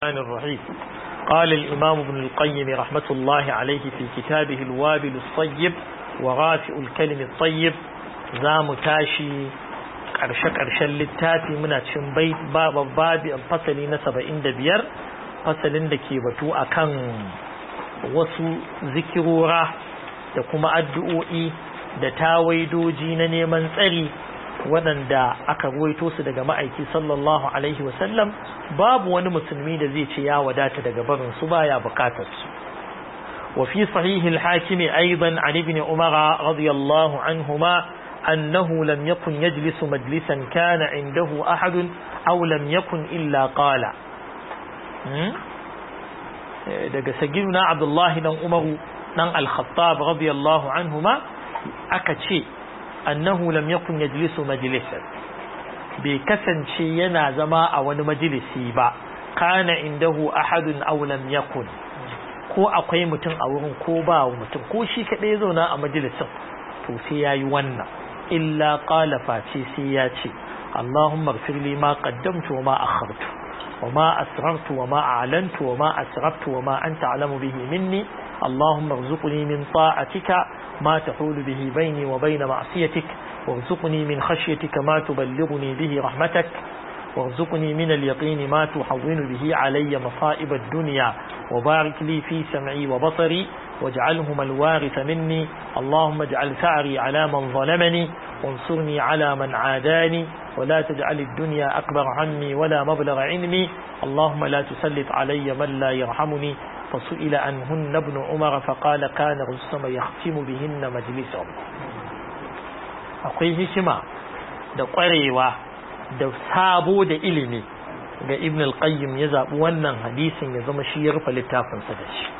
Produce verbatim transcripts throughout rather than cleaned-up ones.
الرحمن الرحيم. قال الإمام ابن القيم رحمة الله عليه في كتابه الوابل الصيب وغافئ الكلم الطيب زام تاشي ƙarshe ƙarshen littafi muna cikin bai babu babi fasali na saba'in da biyar fasalin da ke batu akan wasu zikirora da kuma addu'o'i da tawaidoji na neman tsari waɗanda aka ruwaito su daga ma'aiki sallallahu alaihi wasallam babu wani musulmi da zai ce ya wadata daga barin su baya bukatar su wa fi sahih al-hakim aidan an ibn umar radiyallahu anhuma annahu lam yakun yajlisu majlisan kana indahu ahad aw lam yakun illa qala daga sagiruna abdullahi dan umaru dan al-khattab radiyallahu anhuma aka ce annahu lam yakun yajlisu majlisan bai kasance yana zama a wani majalisi ba kana indahu ahadun aw lam yakun ko akwai mutum a wurin ko ba mutum ko shi kadai zauna a majalisin to sai yayi wannan illa qala face sai ya ce Allahumma ighfir li ma qaddamtu wa ma akhartu wa ma asrartu wa ma a'lantu wa ma asraftu wa ma anta a'lamu bihi minni Allahumma irzuqni min ta'atika ما تحول به بيني وبين معصيتك وارزقني من خشيتك ما تبلغني به رحمتك وارزقني من اليقين ما تحول به علي مصائب الدنيا وبارك لي في سمعي وبصري واجعلهما الوارث مني اللهم اجعل ثأري على من ظلمني وانصرني على من عاداني ولا تجعل الدنيا أكبر عني ولا مبلغ علمي اللهم لا تسلط علي من لا يرحمني فسئل عنهن ابن عمر فقال كان رسم يختم بهن مجلسهم akwai hikima da ƙwarewa da sabo da ilimi ga ibn al-qayyim ya zaɓi wannan hadisin ya zama shi ya rufe littafinsa da shi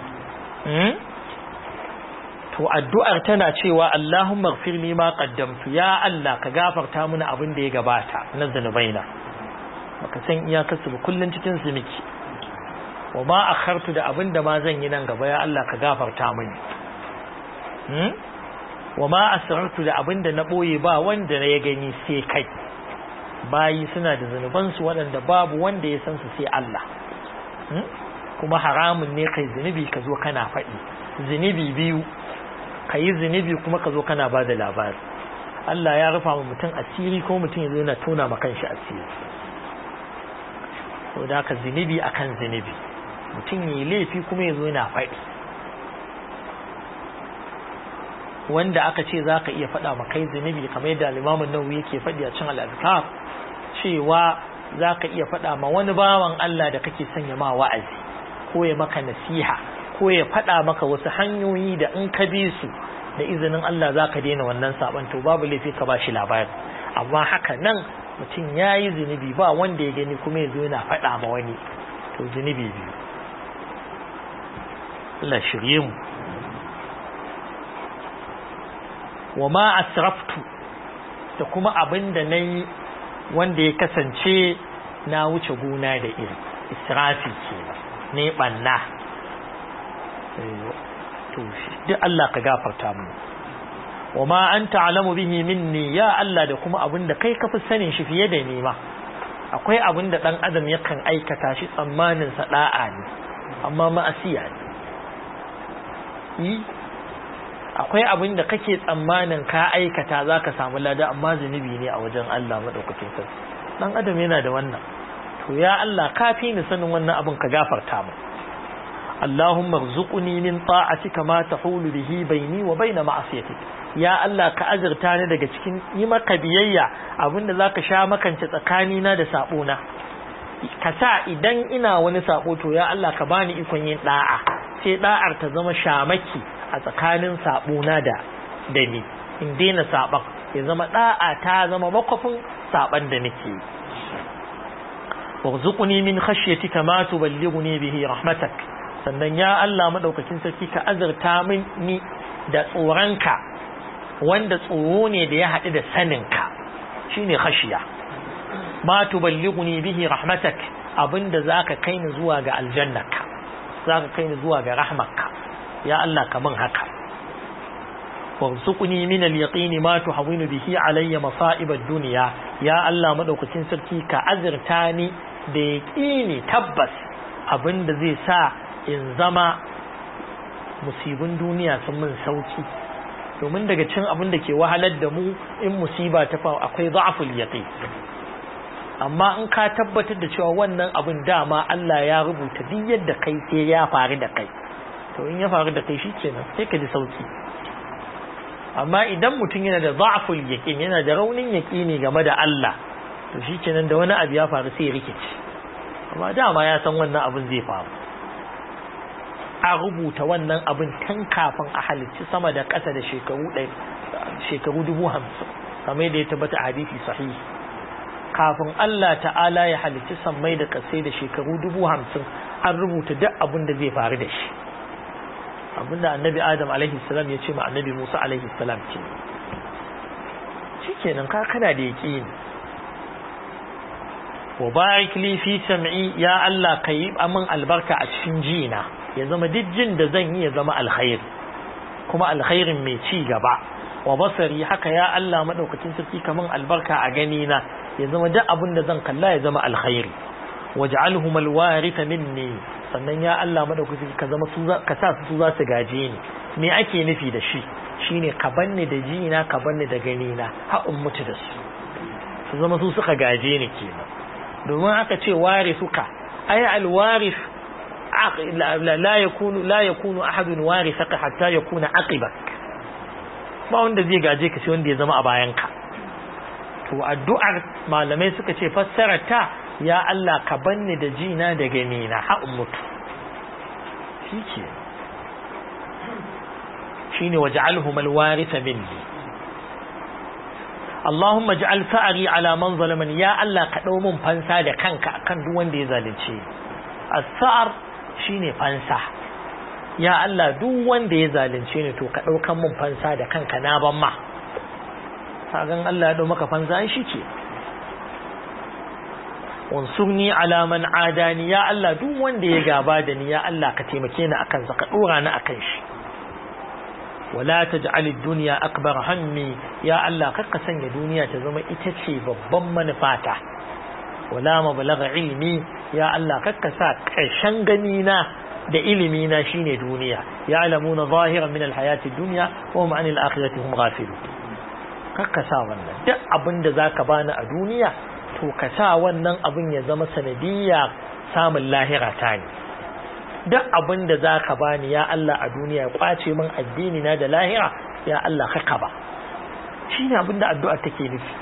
to addu'ar tana cewa Allahumma ighfir li ma qaddamtu ya Allah ka gafarta mini abin da ya gabata na zanubaina baka san iyakarsu ba kullun cikin su miki wa ma akhartu da abinda ma zan yi nan gaba ya Allah ka gafarta mini hmm wa ma asrartu da abinda na boye ba wanda ya gani sai kai bayi suna da zanuban su waɗanda babu wanda ya san su sai Allah hmm kuma haramun ne kai zinubi ka zo kana faɗi zinubi biyu kai zinubi kuma ka zo kana bada labari Allah ya rufa mu mutum asiri ko mutum yazo yana tona maka kanshi asiri to da ka zinubi akan zinubi mutum yi laifi kuma ya zo yana faɗi wanda aka ce za ka iya faɗa makai zunubi kamar yadda limamin nawawi yake faɗi a cin al'adkar cewa za ka iya faɗa ma wani bawan Allah da kake sanya ma wa'azi ko ya maka nasiha ko ya faɗa maka wasu hanyoyi da in ka bi su da izinin Allah za ka daina wannan saɓon to babu laifi ka ba shi labari amma haka nan mutum ya yi zunubi ba wanda ya gani kuma ya zo yana faɗa ma wani to zunubi biyu Allah shirye mu wa ma asraftu da kuma abinda nayi wanda ya kasance na wuce gona da iri israfi kenan ne banna to duk Allah ka gafarta mu wa ma anta alamu bihi minni ya Allah da kuma abinda kai ka fi sanin shi fiye da ni ma akwai abinda dan adam yakan aikata shi tsammanin sa da'a ne amma ma'asiya ne akwai abin da kake tsammanin ka aikata zaka samu lada amma zunubi ne a wajen Allah madaukakin sarki dan adam yana da wannan to ya Allah kafi ni sanin wannan abin ka gafarta mu Allahumma rzuqni min ta'atika ma tahulu bihi baini wa baina ma'asiyatik ya Allah ka azurta ni daga cikin yi maka biyayya abinda zaka sha makance tsakani na da sabo na ka sa idan ina wani sabo to ya Allah ka bani ikon yin da'a sai da'ar ta zama shamaki a tsakanin sabona da da ni in daina saban ya zama da'a ta zama makofin saban da nake warzuqni min khashyatika ma tuballighuni bihi rahmatak sannan ya Allah madaukakin sarki ka azurta min ni da tsoranka wanda tsoro ne da ya haɗu da saninka shine khashiya ma tuballighuni bihi rahmatak abinda zaka kai ni zuwa ga aljannaka zaka kai ni zuwa ga rahmarka ya Allah kaman haka warzuqni min al-yaqini ma tuhawinu bihi alayya masa'ib ad-dunya ya Allah madaukakin sarki ka azurta ni da yaqini tabbas abin da zai sa in zama musibin duniya sun min sauki. Domin daga cin abin da ke wahalar da mu in musiba ta faru akwai za'aful yaqin. Amma in ka tabbatar da cewa wannan abin dama Allah ya rubuta duk yadda kai sai ya faru da kai, to in ya faru da kai shikenan sai ka ji sauki. Amma idan mutum yana da za'aful yaqin, yana da raunin yaqini game da Allah, to shikenan da wani abu ya faru sai ya rikice. Amma dama ya san wannan abin zai faru, a rubuta wannan abin tun kafin a halicci sama da ƙasa da shekaru ɗaya shekaru dubu hamsin, kamar da ya tabbata a hadisi sahihi. Kafin Allah ta'ala ya halicci sammai da ƙasai da shekaru dubu hamsin, an rubuta duk abin da zai faru da shi. Abinda annabi Adam alaihi salam ya ce ma annabi Musa alaihi salam ce, shikenan ka kana da yaqini. Wa barik li fi sam'i, ya Allah kai amin albarka a cikin jina, ya zama duk jin da zan yi ya zama alkhairi, kuma alkhairin mai ci gaba. Wa basari, haka ya Allah madaukakin sarki kaman albarka a gani na, ya zama duk abin da zan kalla ya zama alkhairi. Waj'alhum alwaritha minni, sannan ya Allah madaukakin ka zama su ka sa su za su gaje ni. Me ake nufi da shi? Shine ka banni da jina, ka banni da gani na, har in mutu da su, su zama su suka gaje ni kenan. domin aka ce warisuka ay alwarith la yakunu la yakunu ahadun warithaka hatta yakuna aqibak, ba wanda zai gaje ka sai wanda ya zama a bayan ka. to addu'ar malamai suka ce fassara ta ya Allah ka banni da jina da gani na har mutu, shike shine waj'alhum alwaritha minni. Allahumma ij'al sa'ri ala man zalamani, ya Allah ka dau mun fansa da kanka akan duk wanda ya zalunce. As-sa'r shine fansa, ya Allah duk wanda ya zalunce ni to ka daukan mun fansa da kanka na ban ma. kagan Allah ya dau maka fansa ai shike. Wansurni ala man adani, ya Allah duk wanda ya gaba da ni ya Allah ka taimake ni akan sa, ka dora ni akan shi. wala taj'al ad-dunya akbar hammi, ya Allah kakka sanya duniya ta zama ita ce babban manufata. wala mablagha ilmi, ya Allah kakka sa karshen gani na da ilimi na shine duniya. ya'lamuna zahiran min al-hayati ad-dunya wa hum 'anil akhirati hum ghafilun. kakka sa wannan, duk abinda zaka bani a duniya to ka sa wannan abin ya zama sanadiyya samun lahira ta ne. duk abin da za ka bani ya Allah a duniya, kwace min addini na da lahira, ya Allah ka ba. shi ne abin da addu'ar take nufi.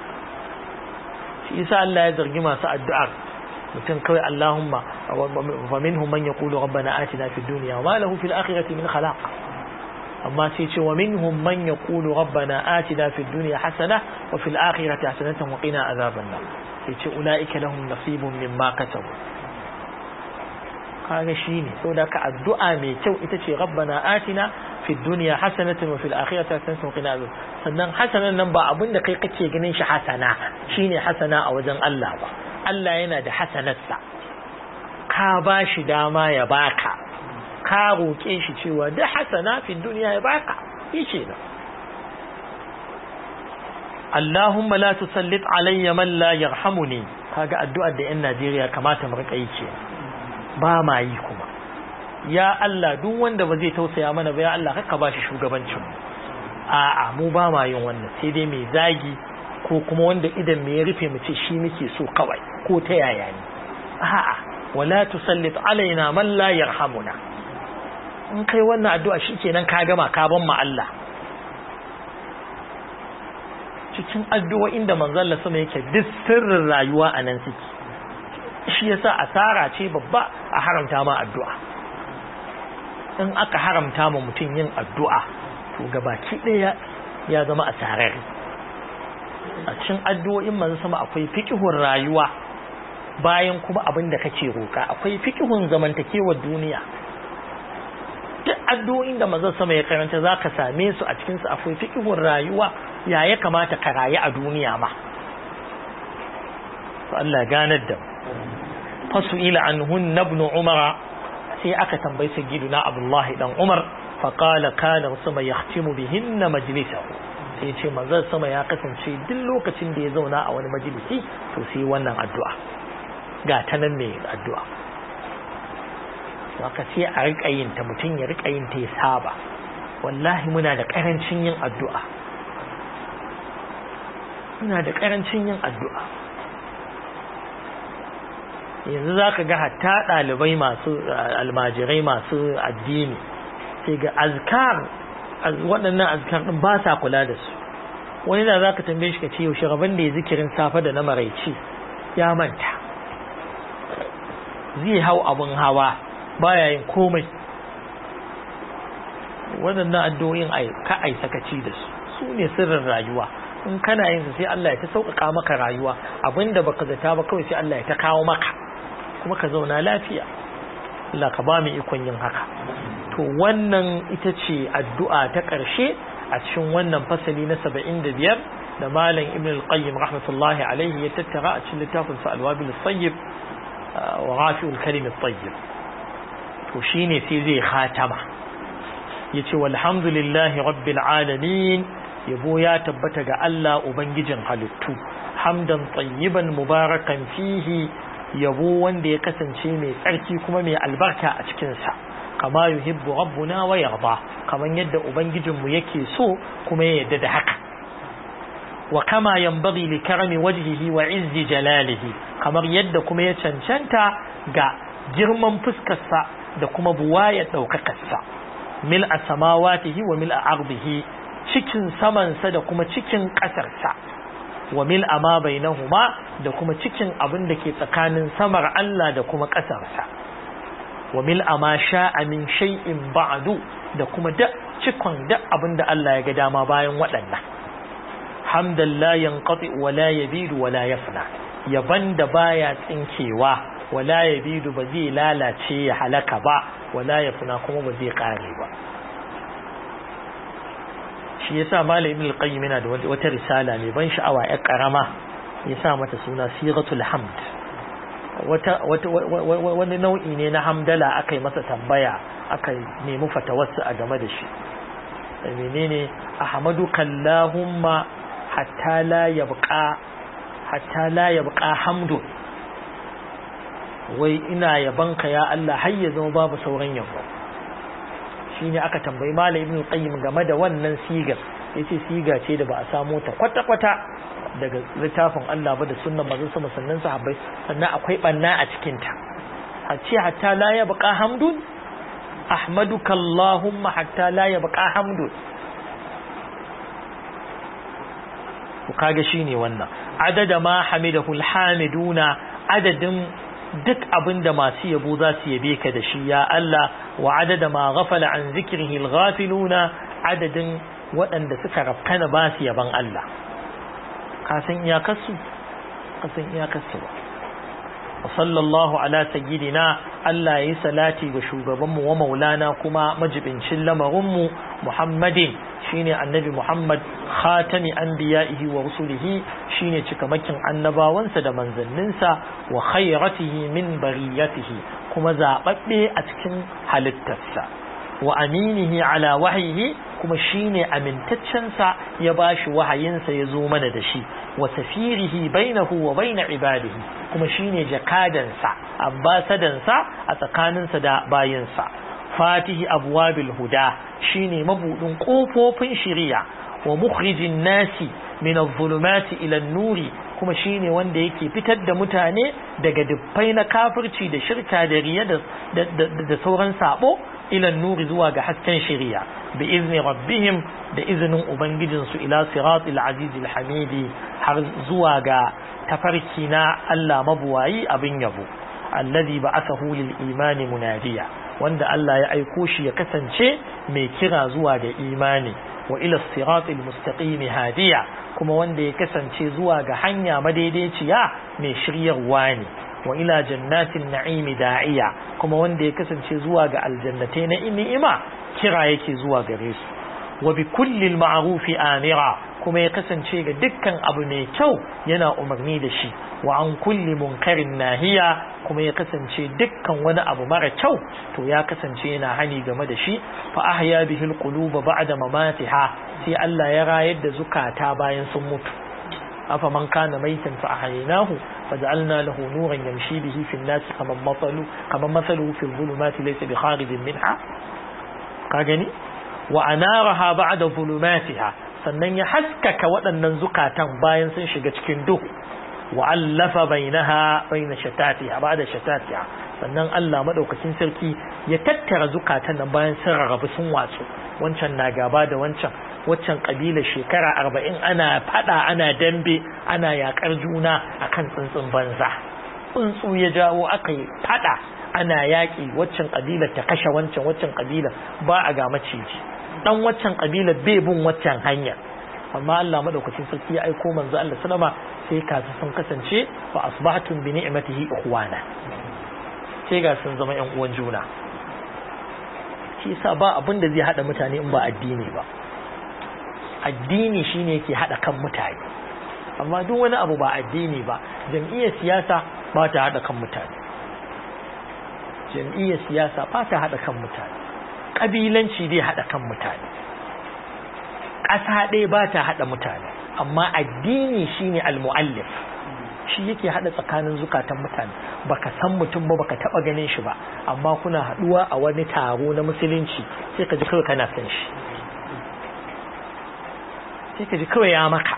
shi isa Allah ya zargi masu addu'ar mutum kawai Allahumma wa minhum man yaqulu rabbana atina fid dunya wa ma lahu fil akhirati min khalaq. amma sai ce wa minhum man yaqulu rabbana atina fid dunya hasana wa fil akhirati hasanatan wa qina azaban nar. sai ce ulaika lahum nasibun mimma kasabu. kaga shine saboda ka addu'a mai kyau ita ce rabbana atina fid dunya hasanatan wa fil akhirati hasanatan wa qina azab. sannan hasanan nan ba abinda kai kake ganin shi hasana shine hasana a wajen Allah ba. Allah yana da hasanarsa, ka bashi dama ya baka, ka roke shi cewa da hasana fid dunya ya baka, yace da Allahumma la tusallit alayya man la yarhamuni. kaga addu'ar da yan Najeriya kamata mu rika yi ce, ba ma yi kuma. ya Allah duk wanda ba zai tausaya mana ba ya Allah kakka ba shi shugabancin mu. a'a mu ba ma yin wannan, sai dai mai zagi ko kuma wanda idan me ya rufe mu ce shi muke so kawai ko ta yaya ne. a'a wala tusallit alaina man la yarhamuna. in kai wannan addu'a shikenan ka gama, ka ban ma Allah. cikin addu'o'in da manzon Allah sama yake duk sirrin rayuwa anan suke. shi yasa asara ce babba a haramta ma addu'a. in aka haramta ma mutum yin addu'a to gabaki daya ya zama asarar. a cikin addu'o'in manzon sama akwai fiqhun rayuwa, bayan kuma abin da kake roka akwai fiqhun zamantakewar duniya. duk addu'o'in da manzon sama ya karanta zaka same su a cikin su akwai fiqhun rayuwa, ya ya kamata ka rayu a duniya ma. to Allah ganar da fasu'ila anhun ibn Umar, sai aka tambayi sayyiduna Abdullah dan Umar, fa qala kana sama yahtimu bihinna majlisahu. sai ce manzon sama ya kasance duk lokacin da ya zauna a wani majalisi to sai wannan addu'a ga ta nan ne addu'a. aka sai a rika yin ta mutum ya rika yin ta ya saba wallahi muna da karancin yin addu'a muna da karancin yin addu'a yanzu zaka ga hatta dalibai masu almajirai masu addini sai ga azkar waɗannan azkar din ba sa kula da su wani da zaka tambaye shi ka ce yaushe gaban da ya zikirin safa da na maraici ya manta zai hau abun hawa baya yin komai waɗannan addu'o'in ai ka ai sakaci da su su ne sirrin rayuwa in kana yin su sai Allah ya ta sauƙaƙa maka rayuwa abinda baka zata ba kawai sai Allah ya ta kawo maka kuma ka zauna lafiya Allah ka ba mu ikon yin haka to wannan ita ce addu'a ta ƙarshe a cikin wannan fasali na saba'in da biyar da malam Ibn al-Qayyim rahmatullahi alaihi ya tattara a cikin littafin sa al-Wabil as-Sayyib wa Ghafi'ul Kalim at-Tayyib to shine sai zai khatama yace walhamdulillahi rabbil alamin yabo ya tabbata ga Allah ubangijin halittu hamdan tayyiban mubarakan fihi yabo wanda ya kasance mai tsarki kuma mai albarka a cikin sa kama yuhibbu rabbuna wa yarda kaman yadda ubangijinmu yake so kuma ya yarda da haka wa kama yanbaghi li karami wajhihi wa izzi jalalihi kamar yadda kuma ya cancanta ga girman fuskarsa da kuma buwaya daukakarsa mil samawatihi wa mil ardihi cikin samansa da kuma cikin kasarsa wa mil ama bainahuma da kuma cikin abin da ke tsakanin samar Allah da kuma kasarsa wa mil ama sha'a min shay'in ba'du da kuma da cikon da abin da Allah ya ga dama bayan waɗannan hamdan la yanqati wa la yabidu wa la yafna yaban da baya tsinkewa wa la yabidu ba zai lalace ya halaka ba wa la yafna kuma ba zai kare ba shi yasa malam ibn al-qayyim yana da wata risala mai ban sha'awa ya karama yasa mata suna siratul hamd wata wani nau'i ne na hamdala aka yi masa tambaya aka nemi fatawarsa a game da shi menene ahmadu kallahumma hatta la yabqa hatta la yabqa hamdu wai ina yabanka ya Allah har ya zama babu sauran yabo shine aka tambayi malam ibn qayyim game da wannan sigar yace siga ce da ba a samu ta kwata kwata daga littafin Allah ba da sunnan manzon sa sannan sahabbai sannan akwai banna a cikin ta hace hatta la yabqa hamdun ahmaduka allahumma hatta la yabqa hamdun ku kage shine wannan adada ma hamidahu alhamiduna adadin duk abinda masu yabo za su yabe ka da shi ya Allah wa adada ma ghafala an zikrihi alghafiluna adadin waɗanda suka rafkana ba su yaban Allah ka san iyakarsu ka san iyakarsu wa sallallahu ala sayyidina Allah yayi salati ga shugabanmu wa maulana kuma majibincin lamarinmu Muhammadin shine annabi Muhammad khatami anbiya'ihi wa rusulihi shine cikamakin annabawansa da manzanninsa wa khayratihi min bariyatihi kuma zababbe a cikin halittarsa wa aminihi ala wahyihi kuma shine amintaccensa ya bashi wahayinsa ya zo mana da shi wa safirihi bainahu wa bain ibadihi kuma shine jakadansa ambasadansa a tsakaninsa da bayinsa fatihi abwabil huda shine mabudin kofofin shari'a wa mukhrijin nasi min adh-dhulumati ila an-nuri kuma shine wanda yake fitar da mutane daga dubbai na kafirci da shirka da riya da da sauran sabo ila an-nuri zuwa ga hasken shari'a bi izni rabbihim da izinin ubangijin su ila siratil azizil hamidi har zuwa ga tafarki na Allah mabuwayi abin yabo alladhi ba'athahu lil imani munadiya wanda Allah ya aiko shi ya kasance mai kira zuwa ga imani wa ila siratil mustaqim hadiya kuma wanda ya kasance zuwa ga hanya madaidaiciya mai shiryarwa ne wa ila jannatin na'im da'iya kuma wanda ya kasance zuwa ga aljannatai na ni'ima kira yake zuwa gare su wa bi kulli ma'ruf amira kuma ya kasance ga dukkan abu mai kyau yana umarni da shi wa an kulli munkarin nahiya kuma ya kasance dukkan wani abu mara kyau to ya kasance yana hani game da shi fa ahya bihi alqulub ba'da mamatiha sai Allah ya rayar da zukata bayan sun mutu afa man kana maitan fa ahyaynahu faj'alna lahu nuran yamshi bihi fi an-nas kama mathalu kama mathaluhu fi adh-dhulumati laysa bi kharijin minha ka gani wa anaraha ba'da dhulumatiha sannan ya haskaka waɗannan zukatan bayan sun shiga cikin duhu wa allafa bainaha baina shatatiha ba'da shatatiha sannan Allah madaukakin sarki ya tattara zukatan nan bayan sun rarrabu sun watsu wancan na gaba da wancan waccan kabila shekara arba'in ana fada ana dambe ana yakar juna akan tsuntsun banza tsuntsu ya jawo aka yi fada ana yaki waccan kabila ta kashe wancan waccan kabila ba a ga maciji dan waccan kabila bai bin waccan hanya amma Allah madaukakin sarki ya aiko manzo Allah sallama sai kasu sun kasance fa asbahtum bi ni'matihi ikhwana sai ga sun zama yan uwan juna shi yasa ba abin da zai hada mutane in ba addini ba addini shine yake hada kan mutane amma duk wani abu ba addini ba jam'iyyar siyasa ba ta hada kan mutane jam'iyyar siyasa ba ta hada kan mutane kabilanci dai hada kan mutane ƙasa ɗaya ba ta hada mutane amma addini shine al-mu'allif shi yake hada tsakanin zukatan mutane baka san mutum ba baka taba ganin shi ba amma kuna haduwa a wani taro na musulunci sai ka ji kawai kana san shi sai ka ji kawai ya maka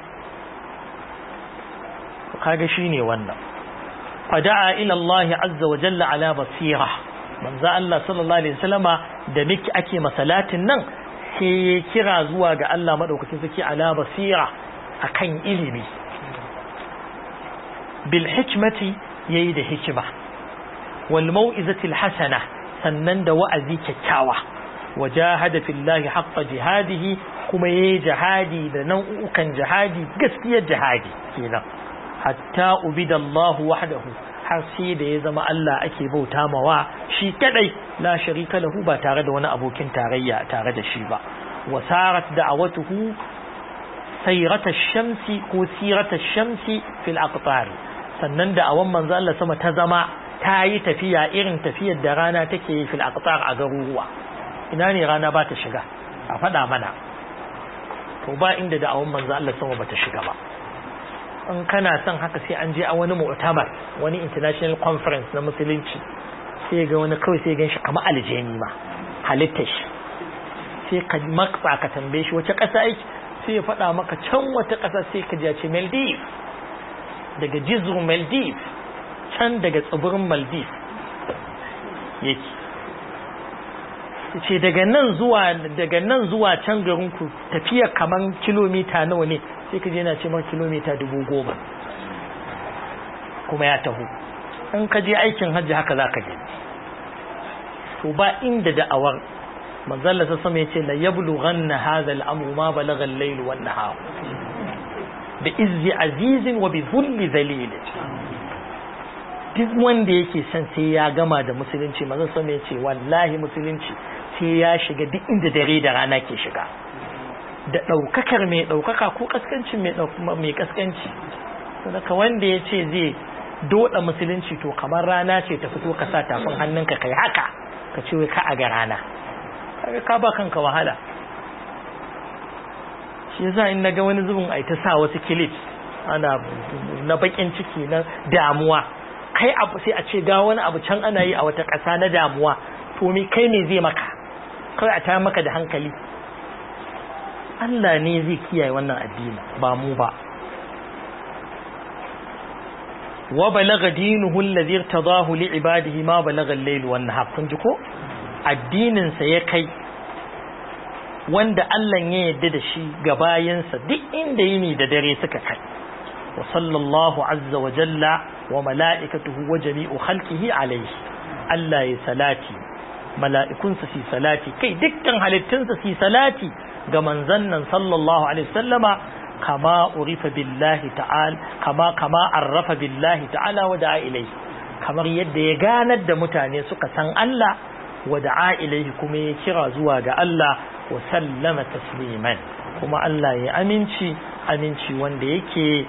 kaga shine wannan fada'a ila Allah azza wa jalla ala basira manzo Allah sallallahu alaihi wasallama da miki ake masalatin nan sai ya kira zuwa ga Allah madaukakin sarki ala basira akan ilimi bil hikmati yayi da hikima wal mau'izati al hasana sannan da wa'azi kyakkyawa wajahada fillahi haqqa jihadihi kuma yayi jihadi da nau'ukan jihadi gaskiyar jihadi kenan hatta ubida Allah wahdahu har sai da ya zama Allah ake bauta mawa shi kadai la sharika lahu ba tare da wani abokin tarayya tare da shi ba wasarat da'awatuhu sayrata ash-shamsi ko sirata ash-shamsi fil aqtar sannan da awan manzo Allah sama ta zama ta yi tafiya irin tafiyar da rana take yi fil aqtar a garuruwa ina ne rana ba ta shiga a fada mana to ba inda da awan manzo Allah sama ba ta shiga ba in kana son haka sai an je a wani mu'tamar wani international conference na musulunci sai ga wani kawai sai ganshi kamar aljani ma halitta shi sai ka maksa ka tambaye shi wace kasa yake sai ya faɗa maka can wata kasa sai ka ji ya ce Maldives daga jizru Maldives can daga tsibirin Maldives yake ce daga nan zuwa daga nan zuwa can garin ku tafiya kaman kilomita nawa ne sai ka je yana ce maka kilomita dubu goma kuma ya taho in ka je aikin hajji haka za ka je to ba inda da'awar manzalla sa sama yace la yablughanna hadha al-amru ma balagha al-layl wan nahar bi izzi azizin wa bi dhulli zalil duk wanda yake son sai ya gama da musulunci manzon sama yace wallahi musulunci sai ya shiga duk inda dare da rana ke shiga da daukakar mai daukaka ko kaskancin mai mai kaskanci saboda wanda yace zai doda musulunci to kamar rana ce ta fito ka sa tafin hannunka kai haka ka ce wai ka a ga rana kaga ka ba kanka wahala shi yasa in naga wani zubin ai ta sa wasu clips ana na bakin ciki na damuwa kai abu sai a ce ga wani abu can ana yi a wata ƙasa na damuwa to me kai ne zai maka kai a ta maka da hankali Allah ne zai kiyaye wannan addini ba mu ba wa balagha dinuhu alladhi irtadahu li ibadihi ma balagha al-layl wan nahar kun ji ko addinin sa ya kai wanda Allah ya yarda da shi ga bayansa duk inda yini da dare suka kai wa sallallahu azza wa jalla wa mala'ikatuhu wa jami'u khalqihi alayhi Allah ya salati mala'ikunsa su salati kai dukkan halittunsa su salati ga manzon nan sallallahu alaihi wasallama kama urifa billahi ta'ala kama kama arrafa billahi ta'ala wa da'a ilayhi kamar yadda ya ganar da mutane suka san Allah wa da'a ilayhi kuma ya kira zuwa ga Allah wa sallama tasliman kuma Allah ya aminci aminci wanda yake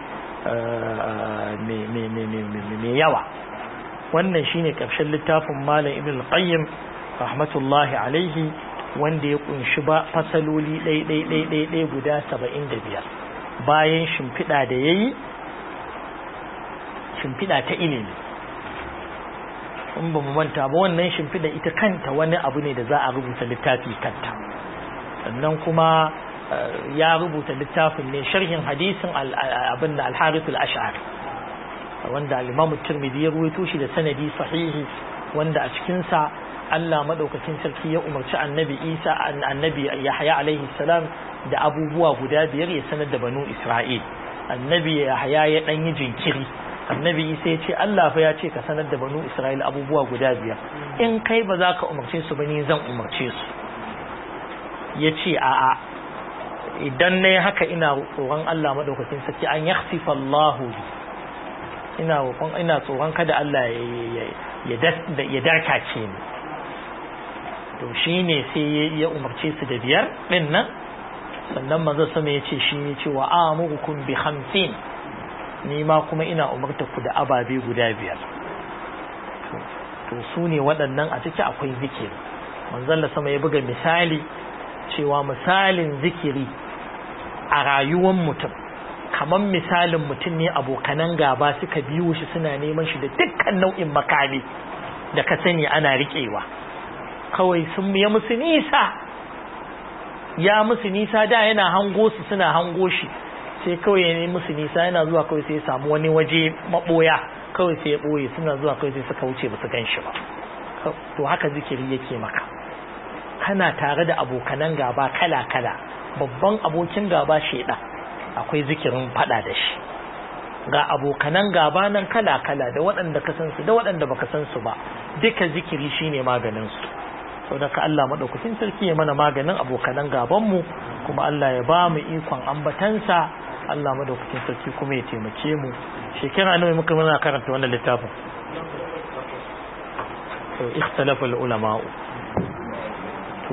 mai yawa wannan shine karshen littafin malam ibn al-qayyim rahmatullahi alaihi wanda ya kunshi ba fasaloli ɗai ɗai ɗai ɗai ɗai guda saba'in da biyar bayan shimfiɗa da yayi shimfiɗa ta ilimi. In ba mu manta ba wannan shimfiɗa ita kanta wani abu ne da za a rubuta littafi kanta. Sannan kuma ya rubuta littafin ne sharhin hadisin abin da al-Harith al-Ash'ari wanda al-Imam at-Tirmidhi ya ruwaito shi da sanadi sahihi, wanda a cikin sa Allah madaukakin sarki ya umarci annabi Isa annabi Yahya alaihi salam da abubuwa guda biyar ya sanar da banu Isra'il. Annabi Yahya ya dan yi jinkiri, annabi Isa ya ce Allah fa ya ce ka sanar da banu Isra'il abubuwa guda biyar, in kai ba za ka umarce su ba ni zan umarce su. Ya ce a'a, idan nayi haka ina tsoron Allah madaukakin sarki an yakhsifa Allahu, ina roƙon ina tsoron kada Allah ya ya darkace ni. To shine sai ya umarce su da biyar din nan. Sannan manzo sama ya ce shi ne cewa amurukum bi khamsin, ni ma kuma ina umarta ku da ababe guda biyar. To su ne waɗannan, a ciki akwai zikiri. Manzon sama ya buga misali cewa misalin zikiri a rayuwar mutum kamar misalin mutum ne abokanan gaba suka biyo shi suna neman shi da dukkan nau'in makami da ka sani ana riƙewa, kawai sun ya musu nisa ya musu nisa da yana hango su suna hango shi, sai kawai ya musu nisa yana zuwa kawai sai ya samu wani waje maboya kawai sai ya boye, suna zuwa kawai sai suka wuce ba su gan shi ba. To haka zikiri yake maka, kana tare da abokanan gaba kala kala. Babban abokin gaba shedan, akwai zikirin fada da shi. Ga abokanan gaba nan kala kala, da waɗanda ka san su da waɗanda baka san su ba, duka zikiri shine maganin su. saboda ka Allah madaukakin sarki ya mana maganin abokanan gaban mu, kuma Allah ya ba mu ikon ambatansa. Allah madaukakin sarki kuma ya taimake mu. Shekara nawa muka muna karanta wannan littafin? To ikhtalafa al-ulama.